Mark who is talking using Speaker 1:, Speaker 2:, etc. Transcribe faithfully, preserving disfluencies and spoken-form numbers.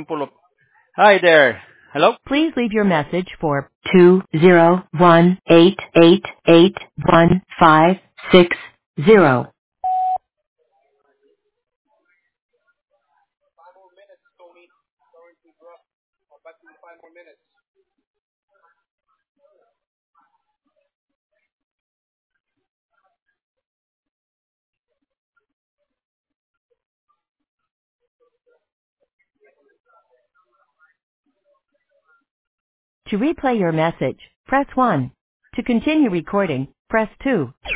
Speaker 1: yung pull up. Hi there. Hello?
Speaker 2: Please leave your message for two zero one eight eight eight one five six zero. To replay your message, press one. To continue recording, press two.